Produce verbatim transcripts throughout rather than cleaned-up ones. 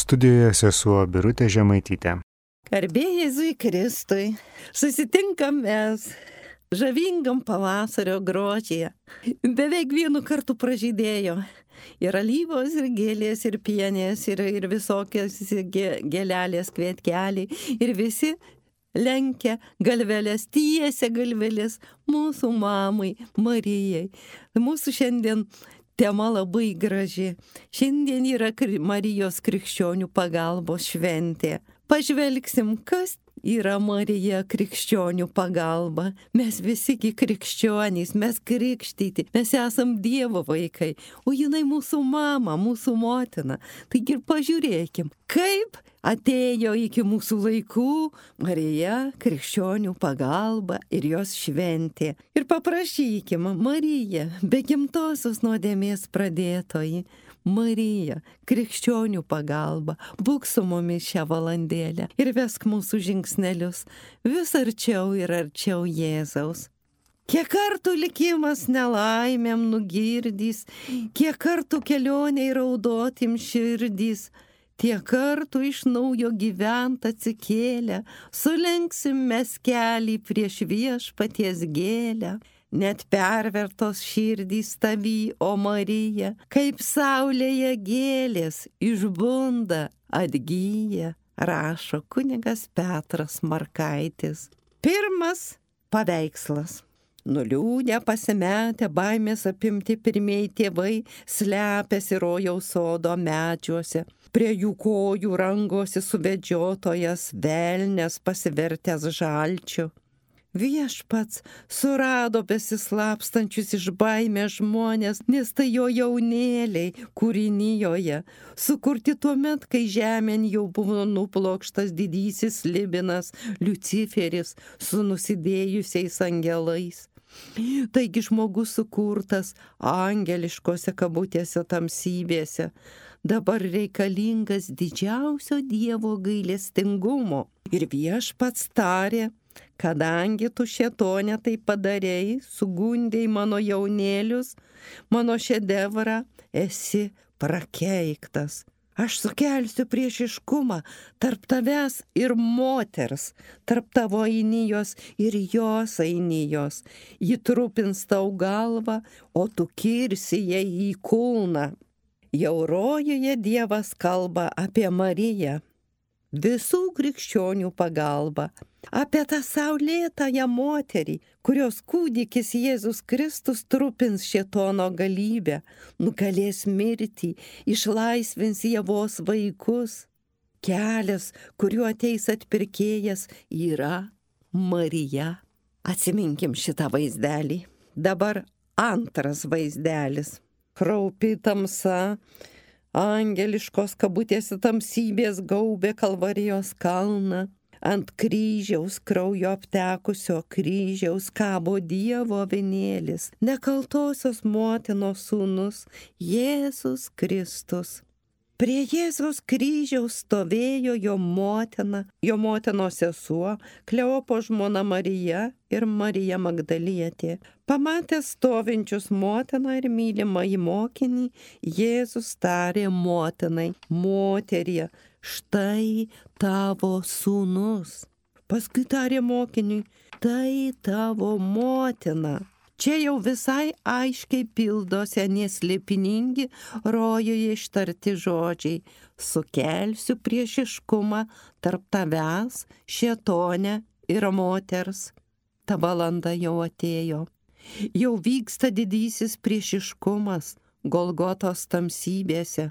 Studijoje sesuo Birutė Žemaitytė. Garbė Jėzui Kristui, susitinkam mes žavingam pavasario grožyje. Beveik vienu kartu pražydėjo. Ir alyvos, ir gėlės, ir pienės, ir, ir visokios gėlelės, kvietkeliai. Ir visi lenkia galvelės, tiesia galvelės mūsų mamai, Marijai. Mūsų šiandien tema labai graži. Šiandien yra Marijos krikščionių pagalbos šventė. Pažvelgsim, kas yra Marija krikščionių pagalba. Mes visigi krikščionys, mes krikštyti, mes esam Dievo vaikai, o jinai mūsų mama, mūsų motina. Taigi ir pažiūrėkim, kaip atėjo iki mūsų laikų Marija krikščionių pagalba ir jos šventė. Ir paprašykim, Marija, be gimtosios nuodėmės pradėtoji, Marija, krikščionių pagalba, būk su mumis šią valandėlę ir vesk mūsų žingsnelius vis arčiau ir arčiau Jėzaus. Kiek kartų likimas nelaimėm nugirdys, kiek kartų kelioniai raudotim širdys, tiek kartų iš naujo gyvent atsikėlę, sulenksim mes kelį prieš viešpaties gėlę. Net pervertos širdys tavy, o Marija, kaip saulėje gėlės, išbunda, atgyja, rašo kunigas Petras Markaitis. Pirmas paveikslas. Nuliūdę, pasimetę, baimės apimti pirmieji tėvai slepiasi rojaus sodo medžiuose. Prie jų kojų rangosi suvedžiotojas velnias pasivertęs žalčiu. Viešpats surado besislapstančius iš baimės žmonės, nes tai jo jaunėliai kūrinijoje, sukurti tuo met, kai žemėn jau buvo nuplokštas didysis Libinas, Liuciferis su nusidėjusiais angelais. Taigi žmogus sukurtas angeliškose kabutėse tamsybėse, dabar reikalingas didžiausio Dievo gailestingumo. Ir Viešpats tarė, kadangi tu šėtone tai padarei, sugundėjai mano jaunėlius, mano šedevrą, esi prakeiktas. Aš sukelsiu priešiškumą tarp tavęs ir moters, tarp tavo ainijos ir jos ainijos. Ji trupins tau galvą, o tu kirsi jai į kulną. Jau rojuje Dievas kalba apie Mariją, visų krikščionių pagalbą, apie tą saulėtąją moterį, kurios kūdikis Jėzus Kristus trupins šėtono galybę, nugalės mirtį, išlaisvins Ievos vaikus. Kelias, kuriuo ateis atpirkėjas, yra Marija. Atsiminkim šitą vaizdelį. Dabar antras vaizdelis. Kraupi tamsa, angeliškos kabutėse tamsybės gaubė Kalvarijos kalną. Ant kryžiaus kraujo aptekusio kryžiaus kabo Dievo avinėlis, nekaltosios motinos sūnus, Jėzus Kristus. Prie Jėzaus kryžiaus stovėjo jo motina, jo motinos sesuo, Kleopo žmona Marija ir Marija Magdalietė. Pamatęs stovinčius motiną ir mylimąjį mokinį, Jėzus tarė motinai, moterie, štai tavo sūnus. Paskui tarė mokiniui, tai tavo motina. Čia jau visai aiškiai pildosi anie slėpiningi rojuje ištarti žodžiai. Sukelsiu priešiškumą tarp tavęs, šėtone ir moters. Ta valanda jau atėjo. Jau vyksta didysis priešiškumas Golgotos tamsybėse.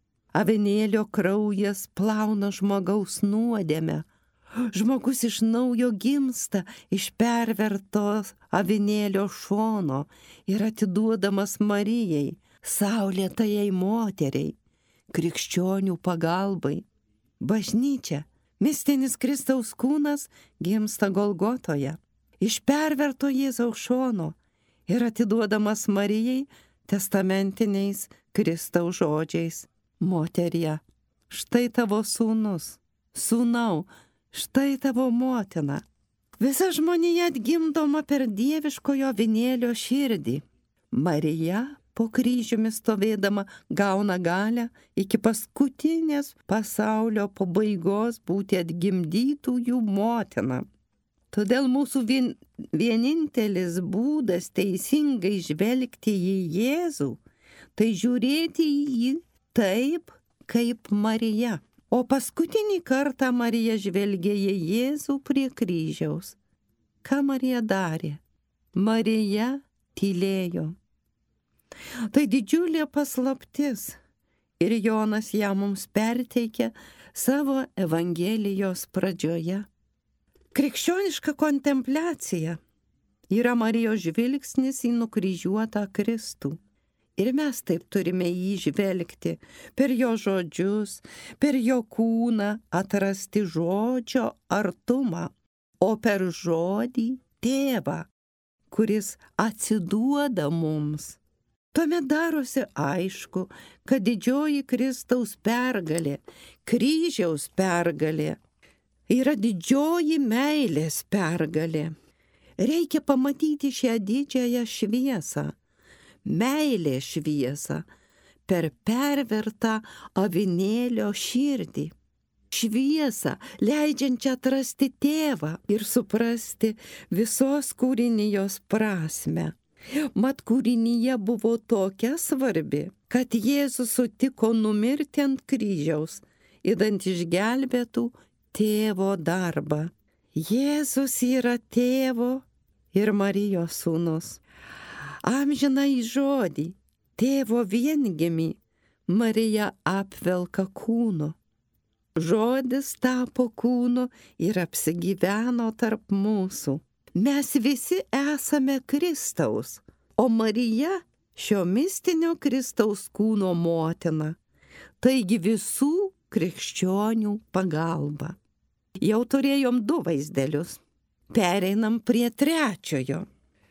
Avinėlio kraujas plauna žmogaus nuodėmę. Žmogus iš naujo gimsta iš pervertos avinėlio šono ir atiduodamas Marijai, saulėtajai moteriai, krikščionių pagalbai. Bažnyčia, mistinis Kristaus kūnas, gimsta Golgotoje, iš perverto Jėzaus šono ir atiduodamas Marijai testamentiniais Kristaus žodžiais. Moterie, štai tavo sūnus, sūnau, štai tavo motina. Visa žmonija atgimdoma per dieviškojo avinėlio širdį. Marija po kryžiumi stovėdama gauna galią iki paskutinės pasaulio pabaigos būti atgimdytųjų motina. Todėl mūsų vien, vienintelis būdas teisingai žvelgti į Jėzų, tai žiūrėti į jį taip, kaip Marija. O paskutinį kartą Marija žvelgė į Jėzų prie kryžiaus. Ką Marija darė? Marija tylėjo. Tai didžiulė paslaptis ir Jonas ją mums perteikė savo Evangelijos pradžioje. Krikščioniška kontempliacija yra Marijos žvilgsnis į nukryžiuotą Kristų. Ir mes taip turime jį žvelgti, per jo žodžius, per jo kūną atrasti žodžio artumą, o per žodį tėvą, kuris atsiduoda mums. Tuomet darosi aišku, kad didžioji Kristaus pergalė, kryžiaus pergalė, yra didžioji meilės pergalė. Reikia pamatyti šią didžiąją šviesą, meilės šviesą, per pervertą avinėlio širdį. Šviesą, leidžiančią atrasti tėvą ir suprasti visos kūrinijos prasme. Mat kūrinyje buvo tokia svarbi, kad Jėzus sutiko numirti ant kryžiaus, idant išgelbėtų tėvo darbą. Jėzus yra tėvo ir Marijos sūnus. Amžinąjį žodį, tėvo viengimį, Marija apvelka kūnu. Žodis tapo kūnu ir apsigyveno tarp mūsų. Mes visi esame Kristaus, o Marija šio mistinio Kristaus kūno motina, taigi visų krikščionių pagalba. Jau turėjom du vaizdelius, pereinam prie trečiojo.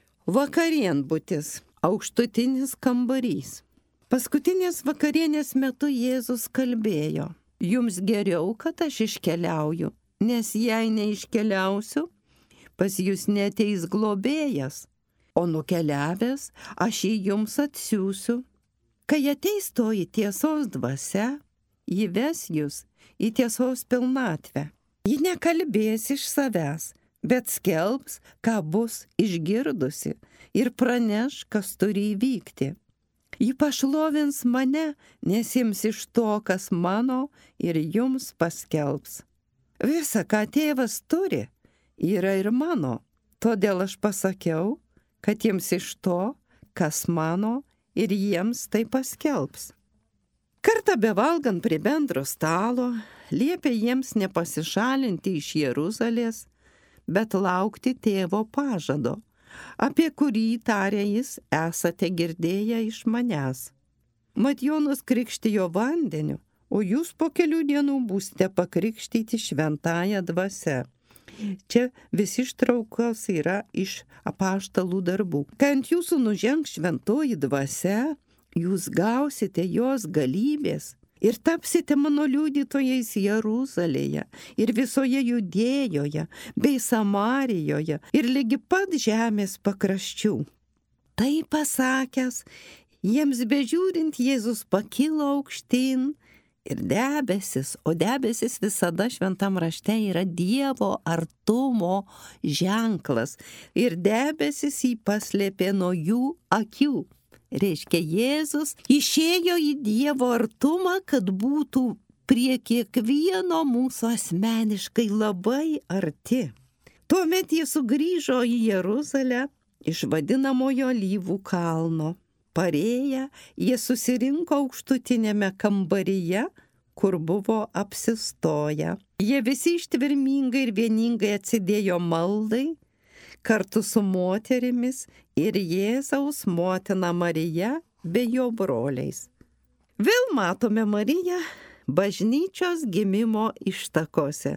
Vakarienbutis, aukštutinis kambarys. Paskutinės vakarienės metu Jėzus kalbėjo: jums geriau, kad aš iškeliauju, nes jei neiškeliausiu, pas jūs neteis globėjas, o nukeliavęs aš jį jums atsiųsiu. Kai ateis toji tiesos dvasia, ji ves jūs į tiesos pilnatvę. Ji nekalbės iš savęs, bet skelbs, ką bus išgirdusi ir praneš, kas turi įvykti. Ji pašlovins mane, nes ims iš to, kas mano, ir jums paskelbs. Visa, ką tėvas turi, yra ir mano. Todėl aš pasakiau, kad jiems iš to, kas mano, ir jiems tai paskelbs. Kartą bevalgant prie bendro stalo, liepė jiems nepasišalinti iš Jeruzalės, bet laukti tėvo pažado, apie kurį tarė jis, esate girdėję iš manęs. Mat Jonas krikštijo vandeniu, o jūs po kelių dienų būsite pakrikštyti šventąja dvasia. Čia visi ištraukos yra iš apaštalų darbų. Kai ant jūsų nužengs šventoji dvasia, jūs gausite jos galybės ir tapsite mano liudytojais Jeruzalėje ir visoje Judėjoje bei Samarijoje ir ligi pat žemės pakraščių. Tai pasakęs, jiems bežiūrint Jėzus pakilo aukštyn ir debesis, o debesis visada šventam rašte yra Dievo artumo ženklas ir debesis jį paslėpė nuo jų akių. Reiškia, Jėzus išėjo į Dievo artumą, kad būtų prie kiekvieno mūsų asmeniškai labai arti. Tuomet jie sugrįžo į Jeruzalę iš vadinamojo Alyvų kalno. Parėję, jie susirinko aukštutinėme kambaryje, kur buvo apsistoję. Jie visi ištvermingai ir vieningai atsidėjo maldai, kartu su moterimis ir Jėzaus motina Marija bei jo broliais. Vėl matome Mariją bažnyčios gimimo ištakose.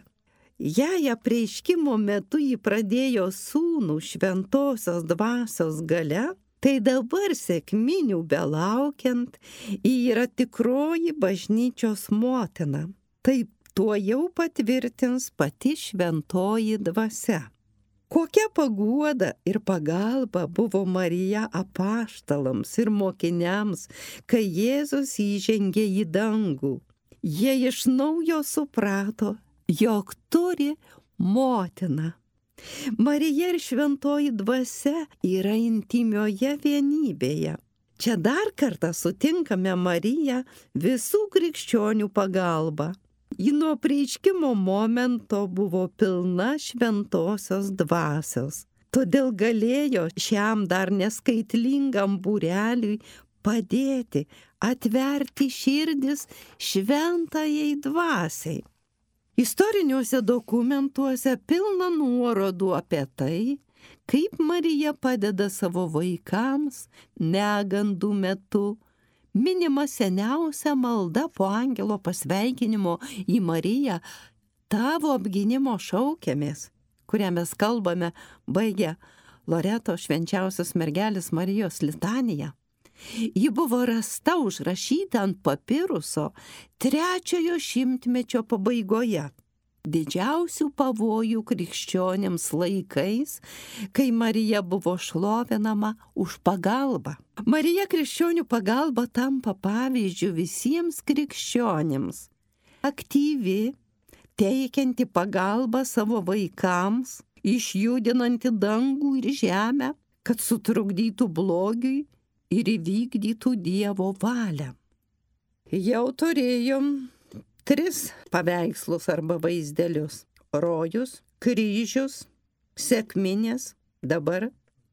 Jei apreiškimo metu ji pradėjo sūnų šventosios dvasios galia, tai dabar sekminių belaukiant, ji yra tikroji bažnyčios motina. Tai tuo jau patvirtins pati šventoji dvasia. Kokia paguoda ir pagalba buvo Marija apaštalams ir mokiniams, kai Jėzus įžengė į dangų. Jie iš naujo suprato, jog turi motiną. Marija ir šventoji dvasia yra intimioje vienybėje. Čia dar kartą sutinkame Mariją visų krikščionių pagalba. Ji nuo apreiškimo momento buvo pilna šventosios dvasios. Todėl galėjo šiam dar neskaitlingam būreliui padėti atverti širdis šventajai dvasiai. Istoriniuose dokumentuose pilna nuorodų apie tai, kaip Marija padeda savo vaikams negandų metu. Minima seniausia malda po angelo pasveikinimo į Mariją, tavo apgynimo šaukiamės, kurią mes kalbame baigę Loreto švenčiausios mergelės Marijos litaniją. Ji buvo rasta užrašyta ant papiruso trečiojo šimtmečio pabaigoje. Didžiausių pavojų krikščionims laikais, kai Marija buvo šlovinama už pagalbą. Marija krikščionių pagalba tampa pavyzdžiu visiems krikščionims. Aktyvi, teikianti pagalbą savo vaikams, išjudinanti dangų ir žemę, kad sutrukdytų blogiui ir įvykdytų Dievo valią. Jau turėjom tris paveikslus arba vaizdelius. Rojus, kryžius, sekminės, dabar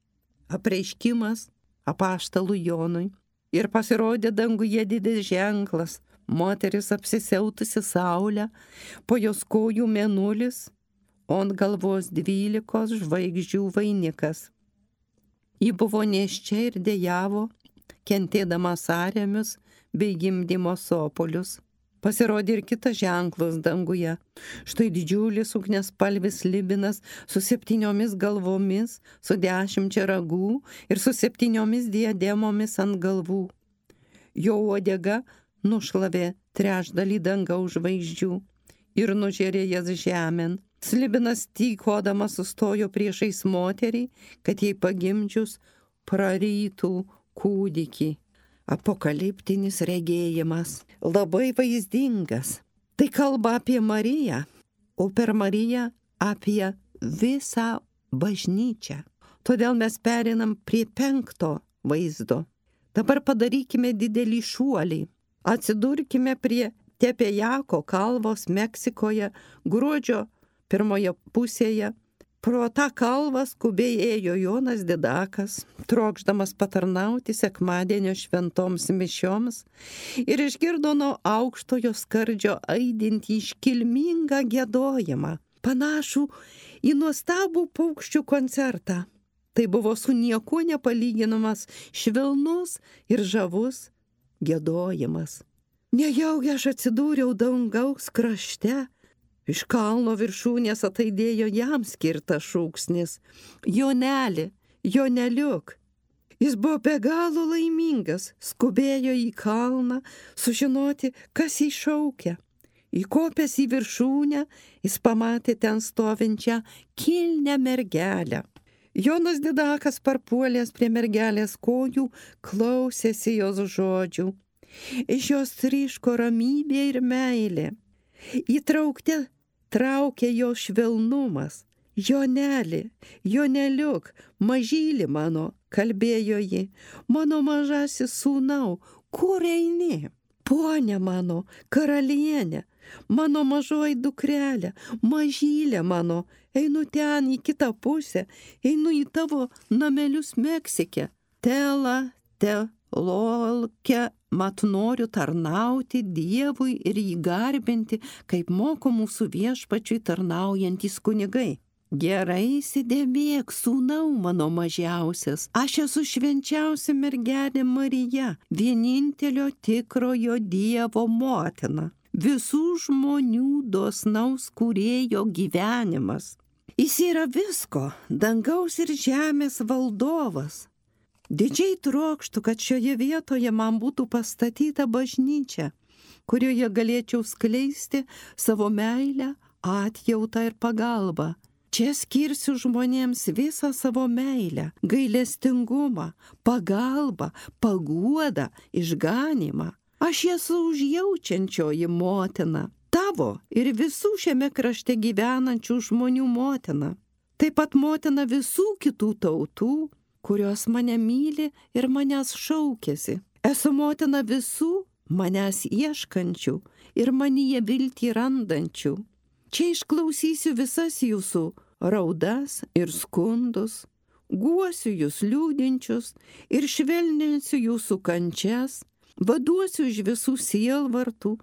apreiškimas apaštalui Jonui. Ir pasirodė danguje didis ženklas, moteris apsisiautusi saulę, po jos kojų mėnulis, o ant galvos dvylikos žvaigždžių vainikas. Ji buvo nėščia ir dejavo, kentėdama sąrėmius bei gimdymo sopolius. Pasirodė ir kitas ženklas danguje. Štai didžiulis ugniaspalvis slibinas su septyniomis galvomis, su dešimčia ragų ir su septyniomis diademomis ant galvų. Jo uodega nušlavė trečdalį dangaus žvaigždžių ir nužėrė jas žemėn. Slibinas tykodamas sustojo priešais moterį, kad jai pagimdžius prarytų kūdikį. Apokaliptinis regėjimas, labai vaizdingas. Tai kalba apie Mariją, o per Mariją apie visą bažnyčią. Todėl mes perinam prie penkto vaizdo. Dabar padarykime didelį šuolį. Atsidurkime prie Tepejako kalvos Meksikoje gruodžio pirmoje pusėje. Pro tą kalvą skubiai ėjo Jonas Didakas, trokšdamas patarnauti sekmadienio šventoms mišioms, ir išgirdo nuo aukštojo skardžio aidintį iškilmingą giedojimą, panašų į nuostabų paukščių koncertą. Tai buvo su niekuo nepalyginamas švelnus ir žavus giedojimas. Nejaugi aš atsidūriau dangaus krašte. Iš kalno viršūnės ataidėjo jam skirtas šūksnis. Joneli, Joneliuk. Jis buvo be galo laimingas, skubėjo į kalną, sužinoti, kas jį šaukia. Įkopęs į viršūnę, jis pamatė ten stovinčią kilnią mergelę. Jonas Didakas parpuolęs prie mergelės kojų, klausėsi jos žodžių. Iš jos tryško ramybė ir meilė. Įtraukte traukė jo švelnumas. Joneli, Joneliuk, mažyli mano, kalbėjo ji, mano mažasis sūnau, kur eini? Ponia mano, karalienė, mano mažoji dukrelė, mažylė mano, einu ten į kitą pusę, einu į tavo namelius Meksike. Tela, te lolke, mat noriu tarnauti Dievui ir jį garbinti, kaip moko mūsų viešpačiui tarnaujantys kunigai. Gerai įsidėmėk, sūnau mano mažiausias, aš esu švenčiausia mergelė Marija, vienintelio tikrojo Dievo motina, visų žmonių dosnaus kūrėjo gyvenimas. Jis yra visko, dangaus ir žemės valdovas. Didžiai trokštų, kad šioje vietoje man būtų pastatyta bažnyčia, kurioje galėčiau skleisti savo meilę, atjautą ir pagalbą. Čia skirsiu žmonėms visą savo meilę, gailestingumą, pagalbą, paguodą, išganimą. Aš esu užjaučiančioji motina, tavo ir visų šiame krašte gyvenančių žmonių motina. Taip pat motina visų kitų tautų, kurios mane myli ir manęs šaukėsi. Esu motina visų manęs ieškančių ir manyje viltį randančių. Čia išklausysiu visas jūsų raudas ir skundus, guosiu jūs liūdinčius ir švelninsiu jūsų kančias, vaduosiu iš visų sielvartų,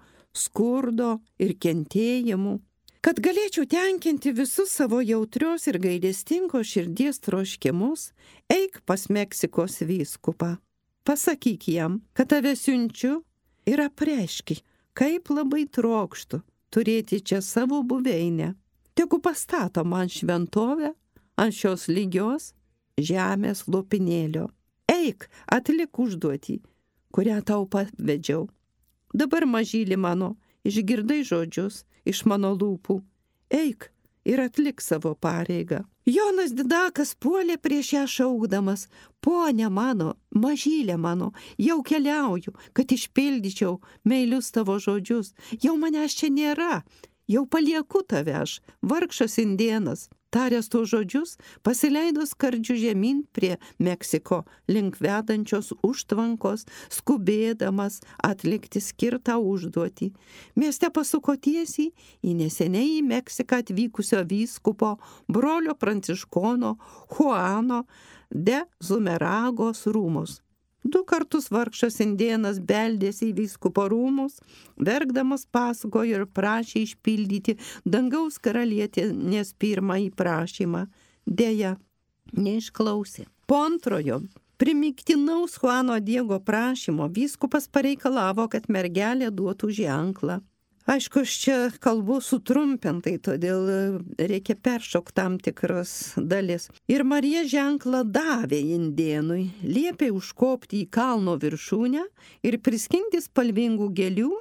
skurdo ir kentėjimų, kad galėčiau tenkinti visus savo jautrios ir gailestingos širdies troškimus, eik pas Meksikos vyskupą. Pasakyk jam, kad tave siunčiu ir apreiški, kaip labai trokštu turėti čia savo buveinę. Tegu pastato man šventovę ant šios lygios žemės lopinėlio. Eik, atlik užduotį, kurią tau pavedžiau. Dabar, mažyli mano, išgirdai žodžius iš mano lūpų. Eik ir atlik savo pareigą. Jonas Didakas puolė prieš ją šaukdamas, ponia mano, mažylė mano, jau keliauju, kad išpildyčiau meilius tavo žodžius. Jau manęs čia nėra, jau palieku tave aš, vargšas indėnas. Taręs tuos žodžius, pasileido skardžiu žemyn prie Meksiko link vedančios užtvankos, skubėdamas atlikti skirtą užduotį. Mieste pasuko tiesiai į neseniai į Meksiką atvykusio vyskupo brolio pranciškono Juano de Zumeragos rūmus. Du kartus vargšas indėnas beldėsi į vyskupo rūmus, verkdamas pasakojo ir prašė išpildyti dangaus karalienės pirmąjį prašymą. Deja, neišklausė. Po antrojo, primygtinaus Juano Diego prašymo vyskupas pareikalavo, kad mergelė duotų ženklą. Aišku, aš čia kalbu sutrumpintai, todėl reikia peršokti tam tikras dalis. Ir Marija ženklą davė indėnui, liepė užkopti į kalno viršūnę ir priskinti spalvingų gėlių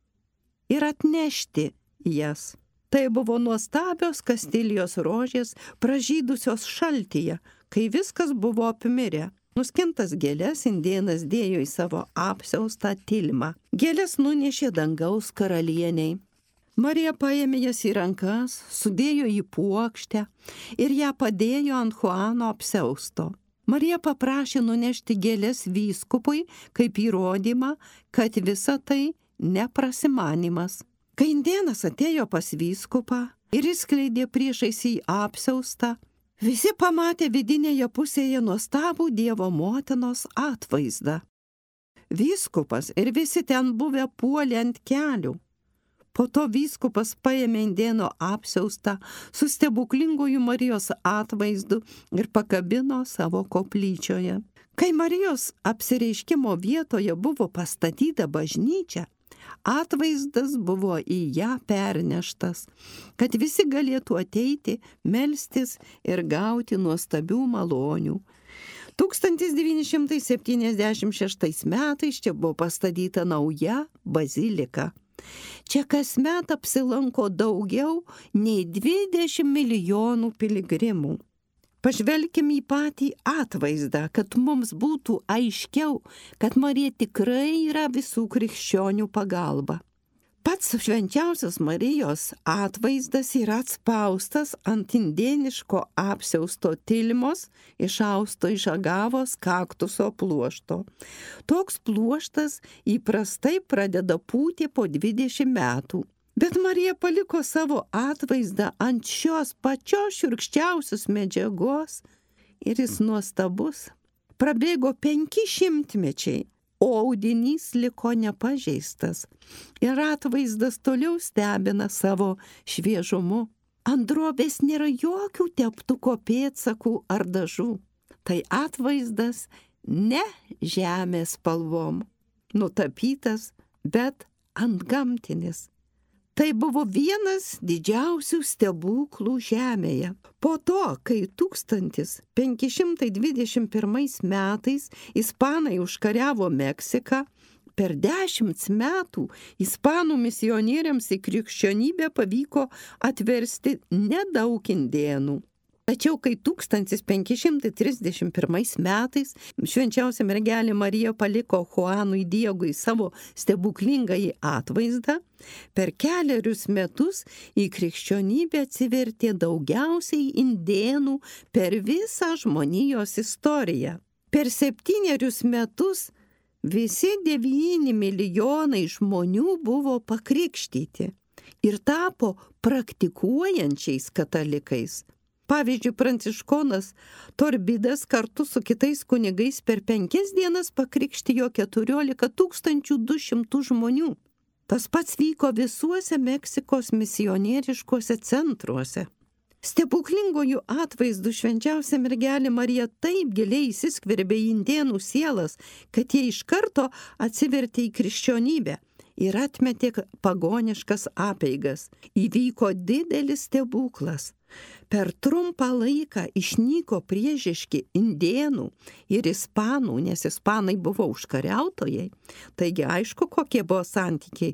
ir atnešti jas. Tai buvo nuostabios Kastilijos rožės, pražydusios šaltyje, kai viskas buvo apmirę. Nuskintas gėlės indėnas dėjo į savo apsiaustą tilmą. Gėlės nunešė dangaus karalieniai. Marija paėmė jas į rankas, sudėjo į puokštę ir ją padėjo ant Juano apsiausto. Marija paprašė nunešti gėlės vyskupui kaip įrodymą, kad visa tai neprasimanimas. Kai indėnas atėjo pas vyskupą ir išskleidė priešais į apsiaustą, visi pamatė vidinėje pusėje nuostabų Dievo motinos atvaizdą. Vyskupas ir visi ten buvę puolė ant kelių. Po to vyskupas paėmė indėno apsiaustą su stebuklingųjų Marijos atvaizdu ir pakabino savo koplyčioje. Kai Marijos apsireiškimo vietoje buvo pastatyta bažnyčia, atvaizdas buvo į ją perneštas, kad visi galėtų ateiti, melstis ir gauti nuostabių malonių. tūkstantis devyni šimtai septyniasdešimt šeštais metais čia buvo pastatyta nauja bazilika. Čia kasmet apsilanko daugiau nei dvidešimt milijonų piligrimų. Pažvelkim į patį atvaizdą, kad mums būtų aiškiau, kad Marija tikrai yra visų krikščionių pagalba. Pats švenčiausios Marijos atvaizdas yra atspaustas ant indėniško apsiausto tilmos išausto iš agavos kaktuso pluošto. Toks pluoštas įprastai pradeda pūti po dvidešimt metų. Bet Marija paliko savo atvaizdą ant šios pačios šiurkščiausios medžiagos ir jis nuostabus. Prabėgo penki šimtmečiai, o audinys liko nepažeistas ir atvaizdas toliau stebina savo šviežumu. Ant drobės nėra jokių teptuko pėdsakų ar dažų. Tai atvaizdas ne žemės spalvom nutapytas, bet antgamtinis. Tai buvo vienas didžiausių stebuklų žemėje. Po to, kai tūkstantis penki šimtai dvidešimt pirmais metais ispanai užkariavo Meksiką, per dešimt metų ispanų misionieriams į krikščionybę pavyko atversti nedaug indėnų. Tačiau kai tūkstantis penki šimtai trisdešimt pirmais metais švenčiausia mergelė Marija paliko Juanui Diegui savo stebuklingąjį atvaizdą, per kelerius metus į krikščionybę atsivertė daugiausiai indėnų per visą žmonijos istoriją. Per septynerius metus visi devyni milijonai žmonių buvo pakrikštyti ir tapo praktikuojančiais katalikais. Pavyzdžiui, pranciškonas Torbidas kartu su kitais kunigais per penkias dienas pakrikštijo keturiolika tūkstančių du šimtus žmonių. Tas pats vyko visuose Meksikos misionieriškuose centruose. Stebuklingojų atvaizdų švenčiausia mergelė Marija taip giliai įsiskverbė į indėnų sielas, kad jie iš karto atsivertė į krikščionybę ir atmetė pagoniškas apeigas. Įvyko didelis stebuklas. Per trumpą laiką išnyko priešiški indėnų ir ispanų, nes ispanai buvo užkariautojai. Taigi aišku, kokie buvo santykiai.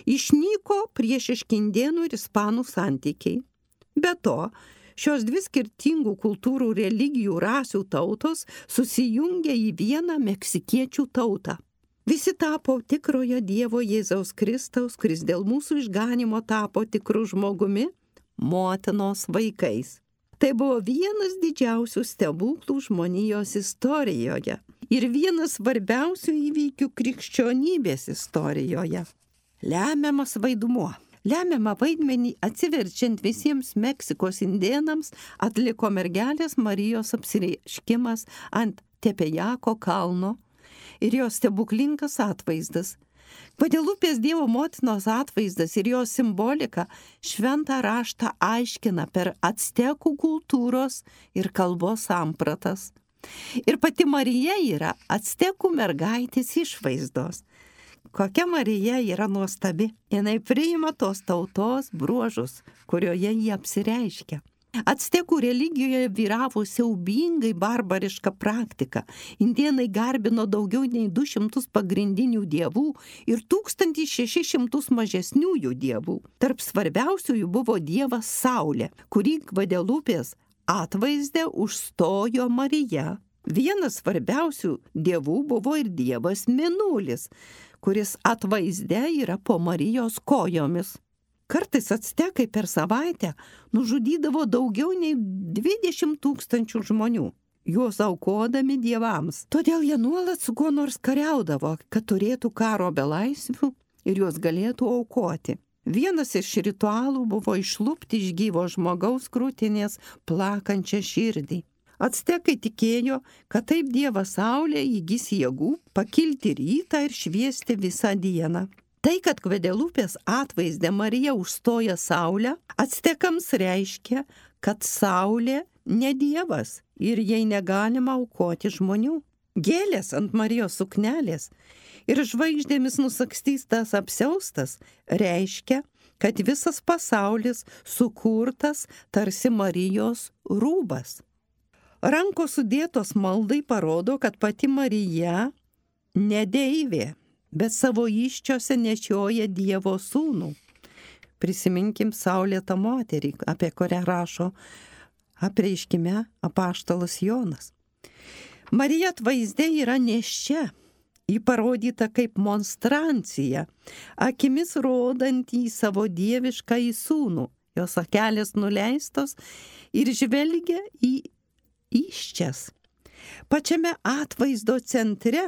Išnyko priešiški indėnų ir ispanų santykiai. Be to, šios dvi skirtingų kultūrų, religijų, rasių tautos susijungė į vieną meksikiečių tautą. Visi tapo tikrojo Dievo Jėzaus Kristaus, kuris dėl mūsų išganimo tapo tikru žmogumi, motinos vaikais. Tai buvo vienas didžiausių stebuklų žmonijos istorijoje ir vienas svarbiausių įvykių krikščionybės istorijoje. Lemiamas vaidmuo. Lemiamą vaidmenį atsiverčiant visiems Meksikos indėnams atliko mergelės Marijos apsireiškimas ant Tepejako kalno ir jos stebuklingas atvaizdas. Gvadelupės Dievo motinos atvaizdas ir jos simbolika šventą raštą aiškina per actekų kultūros ir kalbos sampratas. Ir pati Marija yra actekų mergaitės išvaizdos. Kokia Marija yra nuostabi. Jinai priima tos tautos bruožus, kurioje jie apsireiškia. Actekų religijoje vyravo siaubingai barbariška praktika. Indėnai garbino daugiau nei du šimtus pagrindinių dievų ir tūkstantis šešis šimtus mažesniųjų dievų. Tarp svarbiausiųjų buvo dievas Saulė, kurį Gvadelupės atvaizde užstojo Marija. Vienas svarbiausių dievų buvo ir dievas Mėnulis, kuris atvaizde yra po Marijos kojomis. Kartais actekai per savaitę nužudydavo daugiau nei dvidešimt tūkstančių žmonių, juos aukodami dievams. Todėl jie nuolat su kuo nors kariaudavo, kad turėtų karo belaisvių ir juos galėtų aukoti. Vienas iš ritualų buvo išlupti iš gyvo žmogaus krūtinės plakančią širdį. Actekai tikėjo, kad taip dievas Saulė įgis jėgų pakilti rytą ir šviesti visą dieną. Tai, kad Gvadelupės atvaizde Marija užstoja Saulę, actekams reiškia, kad Saulė ne dievas ir jai negalima aukoti žmonių. Gėlės ant Marijos suknelės ir žvaigždėmis nusakstystas apsiaustas reiškia, kad visas pasaulis sukurtas tarsi Marijos rūbas. Rankos sudėtos maldai parodo, kad pati Marija ne deivė, bet savo įsčiose nešioja Dievo sūnų. Prisiminkim saulėtą moterį, apie kurią rašo apreiškime apaštalas Jonas. Marija atvaizde yra nėščia, ji parodyta kaip monstrancija, akimis rodant į savo dievišką į sūnų, jos akelės nuleistos ir žvelgia į įsčias. Pačiame atvaizdo centre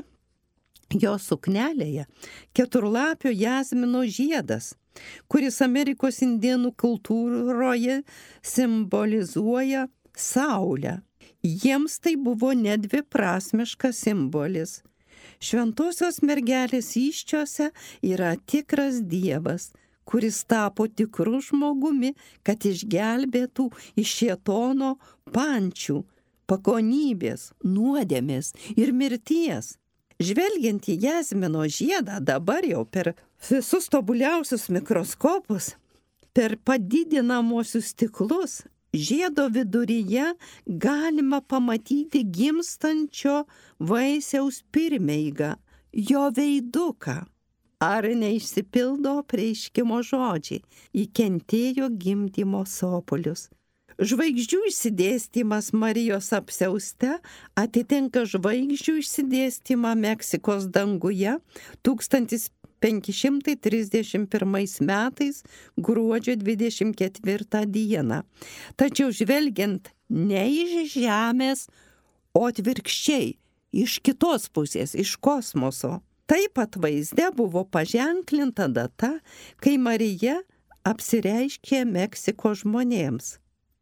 jo suknelėje keturlapio jazmino žiedas, kuris Amerikos indėnų kultūroje simbolizuoja Saulę. Jiems tai buvo nedviprasmiškas simbolis. Šventosios mergelės įsčiose yra tikras dievas, kuris tapo tikru žmogumi, kad išgelbėtų iš šėtono pančių, pagonybės, nuodėmės ir mirties. Žvelgiant į jazmino žiedą dabar jau per visus tobuliausius mikroskopus, per padidinamosius stiklus, žiedo viduryje galima pamatyti gimstančio vaisiaus pirmeigą, jo veiduką. Ar neišsipildo apreiškimo žodžiai, įkentėjo gimdymo sopulius. Žvaigždžių išsidėstymas Marijos apsiauste atitinka žvaigždžių išsidėstymą Meksikos danguje tūkstantis penki šimtai trisdešimt pirmais metais gruodžio dvidešimt ketvirtą dieną. Tačiau žvelgiant ne iš Žemės, o atvirkščiai, iš kitos pusės, iš kosmoso. Taip pat vaizde buvo paženklinta data, kai Marija apsireiškė Meksiko žmonėms.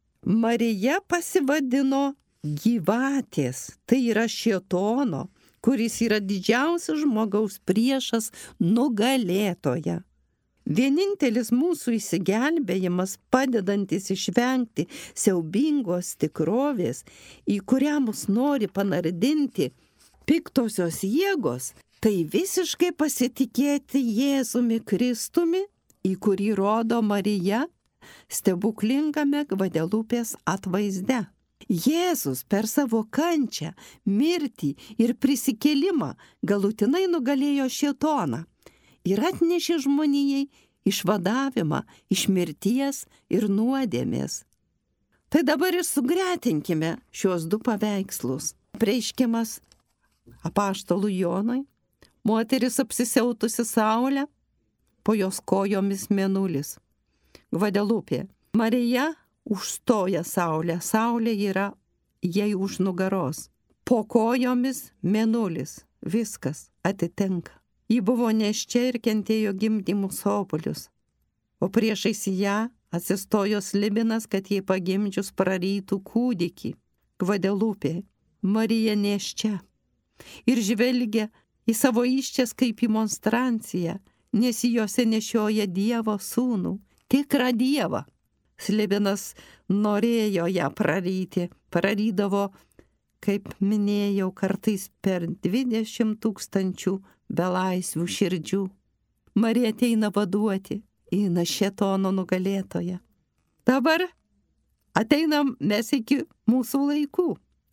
Marija pasivadino gyvatės, tai yra šėtono, kuris yra didžiausias žmogaus priešas, nugalėtoja. Vienintelis mūsų išsigelbėjimas, padedantis išvengti siaubingos tikrovės, į kurią mus nori panardinti piktosios jėgos, tai visiškai pasitikėti Jėzumi Kristumi, į kurį rodo Marija stebuklingame Gvadelupės atvaizde. Jėzus per savo kančią, mirtį ir prisikėlimą galutinai nugalėjo šėtoną ir atnešė žmonijai išvadavimą iš mirties ir nuodėmės. Tai dabar ir sugretinkime šios du paveikslus. Apreiškimas apaštalui Jonui, moteris apsisiautusi saulę, po jos kojomis mėnulis. Gvadelupė. Marija užstoja saulę, saulė yra jai už nugaros. Po kojomis mėnulis, viskas atitinka. Ji buvo nėščia ir kentėjo gimdymų sopulius, o priešais ją atsistojo slibinas, kad jai pagimdžius prarytų kūdikį. Gvadelupė. Marija nėščia ir žvelgia į savo įsčias kaip į monstranciją, nes jose nešioja Dievo sūnų, tikrą Dievą. Slibinas norėjo ją praryti, prarydavo, kaip minėjau, kartais per dvidešimt tūkstančių belaisvių širdžių. Marija ateina vaduoti, eina šėtono nugalėtoja. Dabar ateinam mes iki mūsų laikų.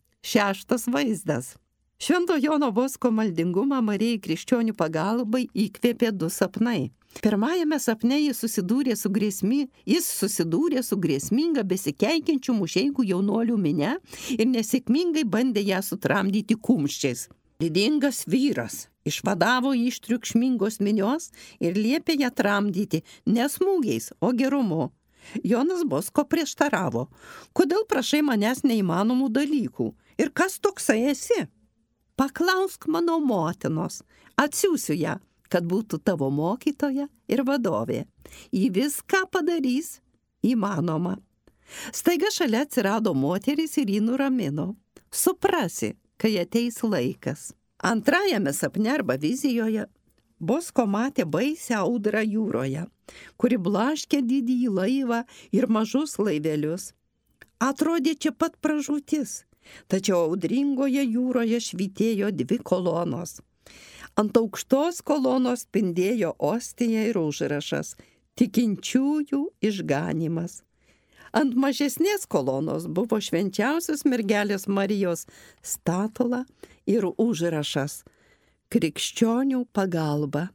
Šeštas vaizdas. Švento Jono Bosko maldingumą Marijai krikščionių pagalbai įkvėpė du sapnai. Pirmajame sapne jis susidūrė su grėsmi, jis susidūrė su grėsminga besikeikiančių mušeigų jaunuolių minia ir nesėkmingai bandė ją sutramdyti kumščiais. Didingas vyras išvadavo jį iš triukšmingos minios ir liepė ją tramdyti ne smūgiais, o gerumu. Jonas Bosko prieštaravo: kodėl prašai manęs neįmanomų dalykų ir kas toksai esi? Paklausk mano motinos, atsiųsiu ją, kad būtų tavo mokytoja ir vadovė. Ji viską padarys įmanoma. Staiga šalia atsirado moteris ir jį nuramino. Suprasi, kai ateis laikas. Antrajame sapne arba vizijoje Bosko matė baisią audrą jūroje, kuri blaškė didįjį laivą ir mažus laivelius. Atrodė čia pat pražūtis, tačiau audringoje jūroje švytėjo dvi kolonos. Ant aukštos kolonos spindėjo ostija ir užrašas tikinčiųjų išganymas. Ant mažesnės kolonos buvo švenčiausios mergelės Marijos statula ir užrašas krikščionių pagalba.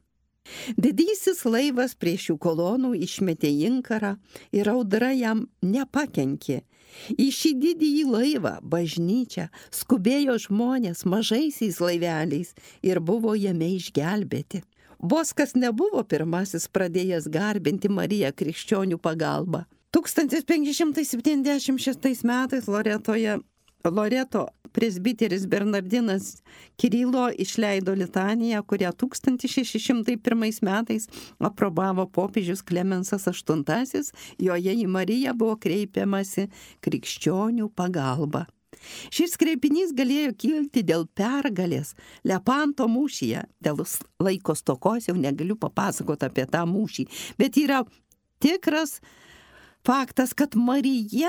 Didysis laivas prie šių kolonų išmetė inkarą ir audra jam nepakenkė. Į šį didįjį laivą, bažnyčią, skubėjo žmonės mažaisiais laiveliais ir buvo jame išgelbėti. Boskas nebuvo pirmasis pradėjęs garbinti Mariją krikščionių pagalbą. tūkstantis penki šimtai septyniasdešimt šeštais metais Loretoje, Loreto presbiteris Bernardinas Kirilo išleido litaniją, kurią tūkstantis šeši šimtai pirmais metais aprobavo popiežius Klemensas aštuntasis, joje į Mariją buvo kreipiamasi krikščionių pagalba. Šis kreipinys galėjo kilti dėl pergalės Lepanto mūšyje. Dėl laiko stokos jau negaliu papasakoti apie tą mūšį, bet yra tikras faktas, kad Marija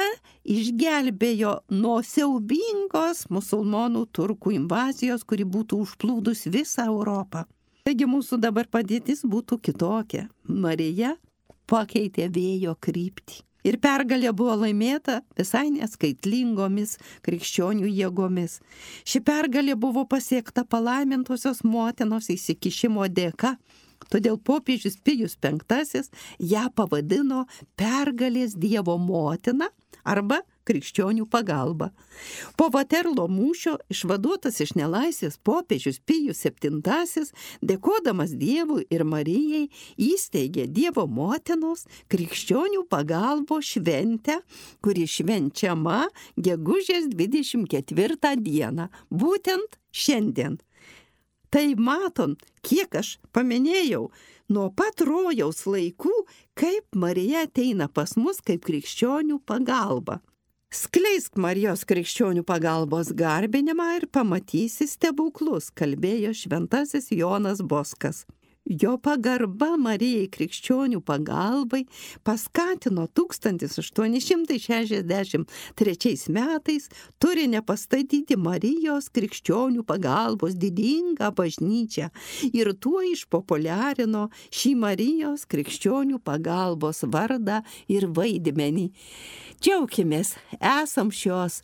išgelbėjo nuo siaubingos musulmonų turkų invazijos, kuri būtų užplūdus visą Europą. Taigi mūsų dabar padėtis būtų kitokia. Marija pakeitė vėjo kryptį Ir pergalė buvo laimėta visai neskaitlingomis krikščionių jėgomis. Ši pergalė buvo pasiekta palaimintosios motinos įsikišimo dėka, todėl popiežius Pijus penktasis ją pavadino pergalės Dievo motina arba krikščionių pagalba. Po Vaterlo mūšio išvaduotas iš nelaisvės popiežius Pijus septintasis, dėkodamas Dievui ir Marijai, įsteigė Dievo motinos krikščionių pagalbos šventę, kuri švenčiama gegužės dvidešimt ketvirtą dieną, būtent šiandien. Tai matom, kiek aš paminėjau, nuo pat rojaus laikų, kaip Marija ateina pas mus kaip krikščionių pagalba. Skleisk Marijos krikščionių pagalbos garbinimą ir pamatysi stebuklus, kalbėjo šventasis Jonas Boskas. Jo pagarba Marijai krikščionių pagalbai paskatino tūkstantis aštuoni šimtai šešiasdešimt trečiais metais Turine pastatyti Marijos krikščionių pagalbos didingą bažnyčią ir tuo išpopuliarino šį Marijos krikščionių pagalbos vardą ir vaidmenį. Džiaukimės, esam šios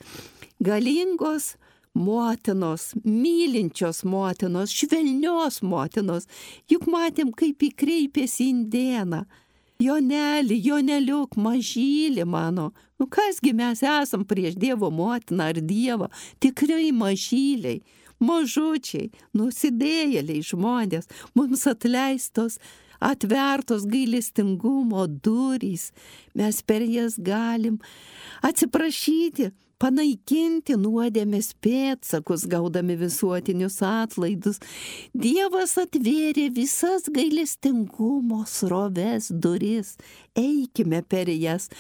galingos motinos, mylinčios motinos, švelnios motinos. Juk matėm, kaip jį kreipėsi indėną. Joneli, Joneliuk, mažylį mano. Nu kasgi mes esam prieš Dievo motiną ar Dievą? Tikrai mažyliai, mažučiai, nusidėjėliai žmonės, mums atleistos, atvertos gailestingumo durys. Mes per jas galim atsiprašyti, panaikinti nuodėmės pėdsakus, gaudami visuotinius atlaidus. Dievas atvėrė visas gailestingumo sroves duris. Eikime per jas.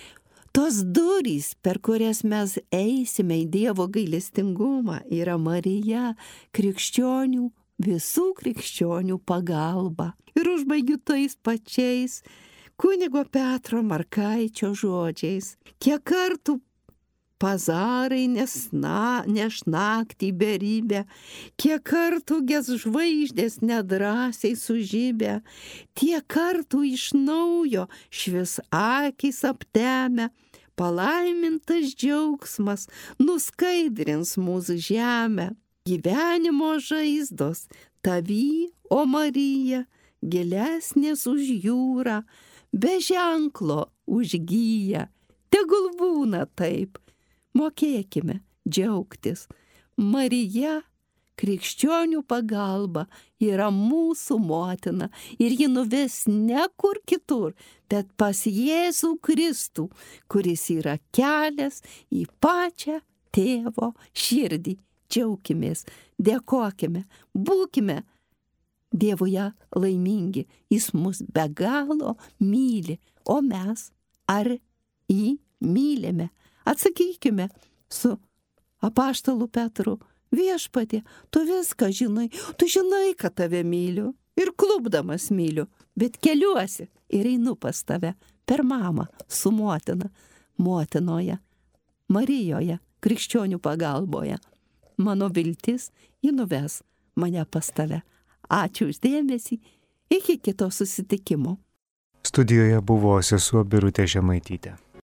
Tos durys, per kurias mes eisime į Dievo gailestingumą, yra Marija, krikščionių, visų krikščionių pagalba. Ir užbaigiu tais pačiais kunigo Petro Markaičio žodžiais. Kiek kartų pazarai nesna, neš naktį beribę, kiek kartų ges žvaigždės nedrąsiai sužibę, tiek kartų iš naujo švis akys aptemę, palaimintas džiaugsmas nuskaidrins mūsų žemę. Gyvenimo žaizdos tavy, o Marija, gilesnės už jūrą, be ženklo užgyja. Tegul būna taip. Mokėkime džiaugtis. Marija, krikščionių pagalba, yra mūsų motina ir ji nuves ne kur kitur, bet pas Jėzų Kristų, kuris yra kelias į pačią tėvo širdį. Džiaukimės, dėkokime, būkime Dievuje laimingi. Jis mus be galo myli, o mes ar jį mylime? Atsakykime su apaštalu Petru: Viešpatie, tu viską žinai, tu žinai, kad tave myliu ir klupdamas myliu, bet keliuosi ir einu pas tave per mamą su motina, motinoje, Marijoje, krikščionių pagalboje. Mano viltis, ji nuves mane pas tave. Ačiū už dėmesį, iki kito susitikimo. Studijoje buvo sesuo Birutė Žemaitytė.